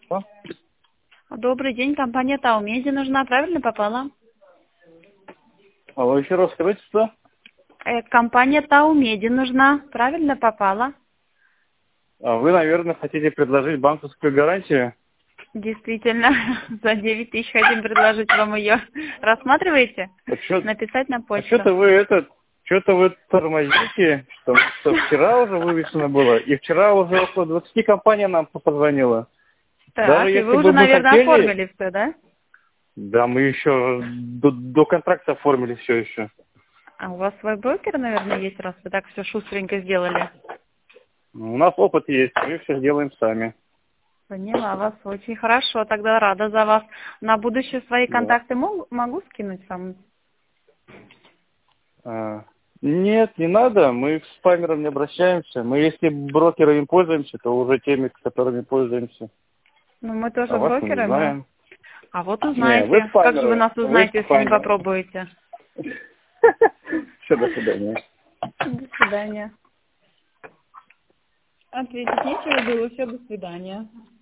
Что? Добрый день, компания Таумеди нужна, правильно попала? Алло, еще раз скажите, что? Компания Таумеди нужна, правильно попала? Вы, наверное, хотите предложить банковскую гарантию? Действительно, за 9 тысяч хотим предложить вам ее. Рассматриваете? А Написать на почту. что-то вы тормозите, что вчера уже вывешено было, и вчера уже около 20 компаний нам позвонило. Даже Так, и если вы уже, бы мы наверное, хотели... оформили все, да? Да, мы еще до контракта оформили все еще. А у вас свой брокер, наверное, есть, раз вы так все шустренько сделали? У нас опыт есть, мы все делаем сами. Поняла вас, очень хорошо, тогда рада за вас. На будущее свои Да. контакты могу скинуть вам? Нет, не надо, мы к спамерам не обращаемся. Мы если брокерами пользуемся, то уже теми, которыми пользуемся. Ну, мы А тоже вас мы не брокеры, мы... знаем. А вот Не, вы узнаете. Как же вы спамеры. нас Вы узнаете, если не спамеры. попробуете? Все, до свидания. До свидания. Ответить нечего было, все, до свидания.